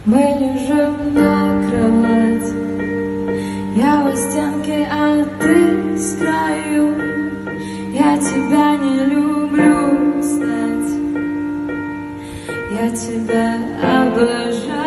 Мы лежим на кровати, я у стенки, а ты с краю. Я тебя не люблю, кстати, я тебя обожаю.